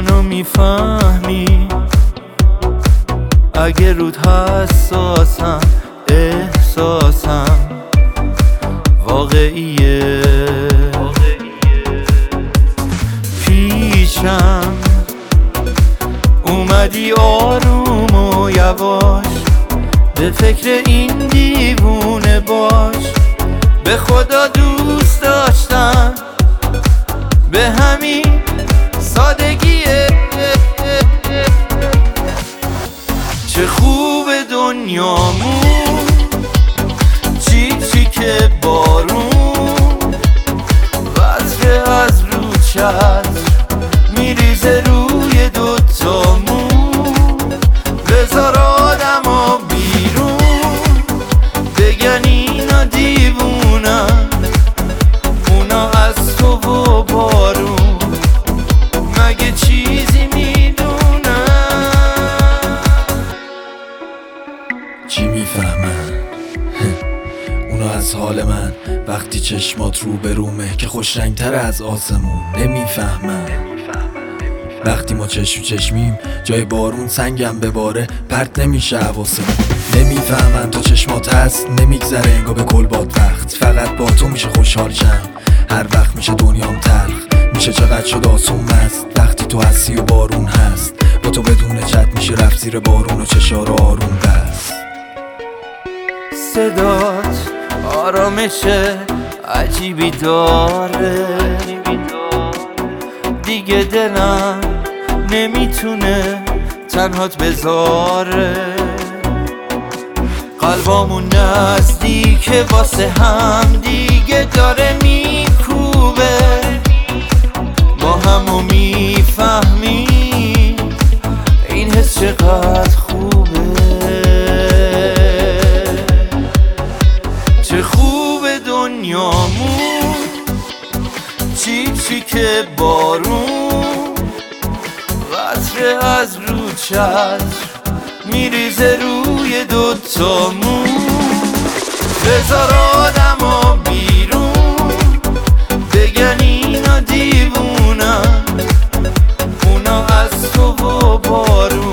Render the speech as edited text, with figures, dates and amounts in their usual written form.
منو میفهمی اگه رود حساسم، احساسم واقعیه. پیشم اومدی آروم و یواش، به فکر این دیوونه باش. به خدا دوست داشتم به همین سادگیه. چه خوب دنیامون، چی که بارون وزره از رو چتر میریزه روی دوتامون. بذار آدما بیرون بگن اینا دیوونن، اونا از تو و بارون مگه چیزی میدونن؟ چی میفهمن؟ اونا از حال من وقتی چشمات رو به رومه که خوش رنگتر از آسمون. نمیفهمن وقتی ما چشم چشمیم جای بارون سنگم بباره پرت نمیشه حواسمون. نمیفهمن تا چشمات هست نمیگذره انگار به کل باد وقت. فقط با تو میشه خوشحال شم، هر وقت میشه دنیام تلخ. میشه چقدر شد آسون مست وقتی تو هستی و بارون هست. با تو بدون چت میشه رفت زیر بارون و چشا رو آروم بست. صدات آرامش عجیبی داره، دیگه دلم نمیتونه تنهات بذاره. قلبامون نزدیکه واسه هم دیگه داره میکوبه. با همو میفهمیم این حس چقدر خوبه. چه خوب دنیامون، چی که بارون وزره از رو چتر میریزه روی دوتامون. بذار آدما بیرون بگن اینا دیوونن، اونا از تو و بارون